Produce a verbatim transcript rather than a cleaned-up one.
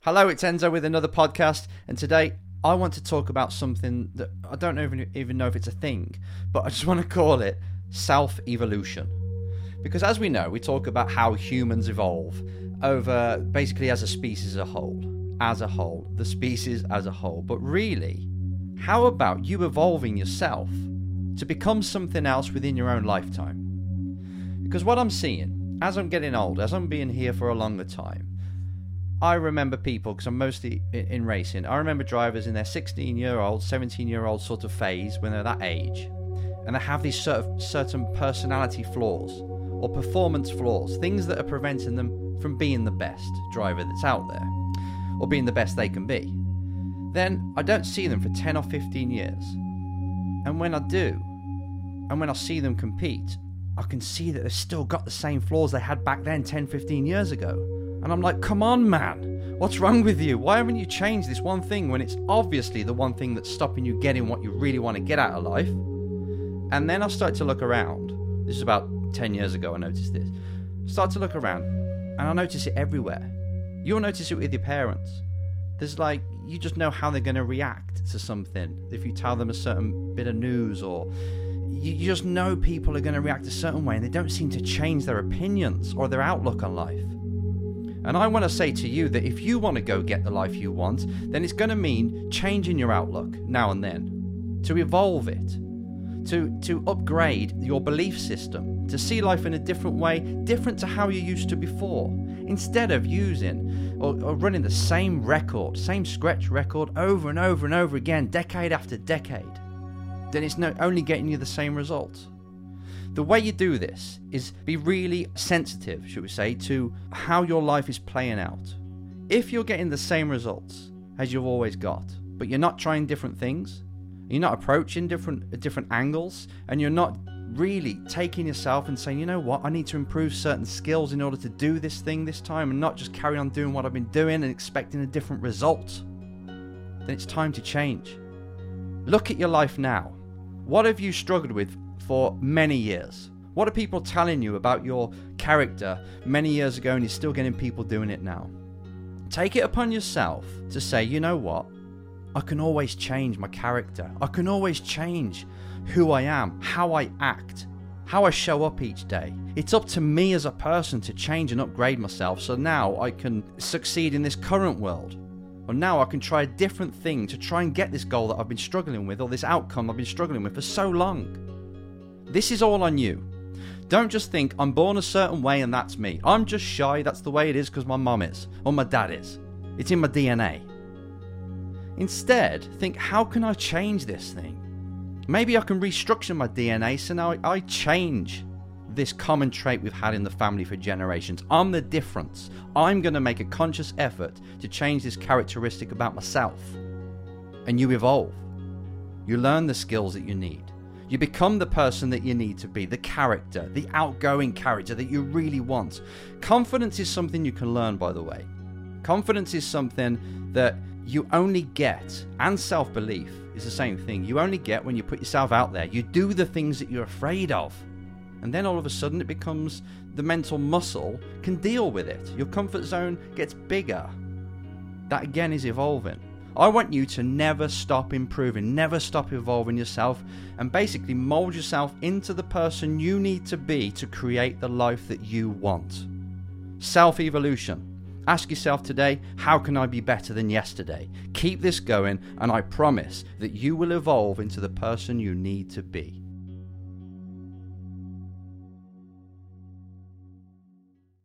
Hello, it's Enzo with another podcast, and today I want to talk about something that I don't even, even know if it's a thing, but I just want to call it self-evolution. Because as we know, we talk about how humans evolve over basically as a species as a whole, as a whole, the species as a whole. But really, how about you evolving yourself to become something else within your own lifetime? Because what I'm seeing, as I'm getting older, as I'm being here for a longer time, I remember people, because I'm mostly in racing, I remember drivers in their sixteen-year-old, seventeen-year-old sort of phase when they're that age, and they have these sort of certain personality flaws or performance flaws, things that are preventing them from being the best driver that's out there, or being the best they can be. Then I don't see them for ten or fifteen years. And when I do, and when I see them compete, I can see that they've still got the same flaws they had back then ten, fifteen years ago. And I'm like, come on, man. What's wrong with you? Why haven't you changed this one thing when it's obviously the one thing that's stopping you getting what you really want to get out of life? And then I start to look around. This is about ten years ago I noticed this. Start to look around, and I notice it everywhere. You'll notice it with your parents. There's like, you just know how they're going to react to something. If you tell them a certain bit of news, or you, you just know people are going to react a certain way, and they don't seem to change their opinions or their outlook on life. And I want to say to you that if you want to go get the life you want, then it's going to mean changing your outlook now and then, to evolve it, to to upgrade your belief system, to see life in a different way, different to how you used to before. Instead of using or, or running the same record, same scratch record over and over and over again, decade after decade, then it's not only getting you the same results. The way you do this is be really sensitive, should we say, to how your life is playing out. If you're getting the same results as you've always got, but you're not trying different things, you're not approaching different different angles, and you're not really taking yourself and saying, you know what, I need to improve certain skills in order to do this thing this time, and not just carry on doing what I've been doing and expecting a different result, then it's time to change. Look at your life now. What have you struggled with for many years? What are people telling you about your character many years ago, and you're still getting people doing it now? Take it upon yourself to say, you know what, I can always change my character. I can always change who I am, how I act, how I show up each day. It's up to me as a person to change and upgrade myself, so now I can succeed in this current world. Or now I can try a different thing to try and get this goal that I've been struggling with, or this outcome I've been struggling with for so long. This is all on you. Don't just think, I'm born a certain way and that's me. I'm just shy, that's the way it is because my mum is, or my dad is. It's in my D N A. Instead, think, how can I change this thing? Maybe I can restructure my D N A so now I, I change this common trait we've had in the family for generations. I'm the difference. I'm going to make a conscious effort to change this characteristic about myself. And you evolve. You learn the skills that you need. You become the person that you need to be, the character, the outgoing character that you really want. Confidence is something you can learn, by the way. Confidence is something that you only get, and self-belief is the same thing. You only get when you put yourself out there. You do the things that you're afraid of. And then all of a sudden it becomes the mental muscle can deal with it. Your comfort zone gets bigger. That again is evolving. I want you to never stop improving, never stop evolving yourself, and basically mold yourself into the person you need to be to create the life that you want. Self-evolution. Ask yourself today, how can I be better than yesterday? Keep this going, and I promise that you will evolve into the person you need to be.